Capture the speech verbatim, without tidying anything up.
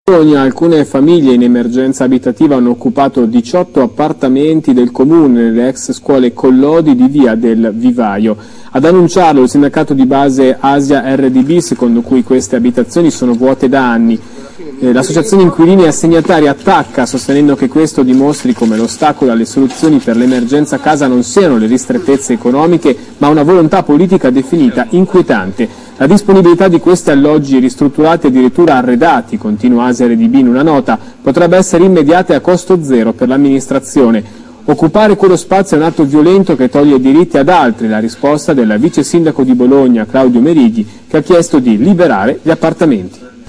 Alcune famiglie in emergenza abitativa hanno occupato diciotto appartamenti del comune nelle ex scuole Collodi di via del Vivaio. Ad annunciarlo il sindacato di base Asia R D B, secondo cui queste abitazioni sono vuote da anni. Eh, L'associazione inquilini assegnatari attacca, sostenendo che questo dimostri come l'ostacolo alle soluzioni per l'emergenza casa non siano le ristrettezze economiche, ma una volontà politica definita inquietante. La disponibilità di questi alloggi ristrutturati e addirittura arredati, continua Asia R D B in una nota, potrebbe essere immediata e a costo zero per l'amministrazione. Occupare quello spazio è un atto violento che toglie diritti ad altri, la risposta del vice sindaco di Bologna Claudio Merighi, che ha chiesto di liberare gli appartamenti.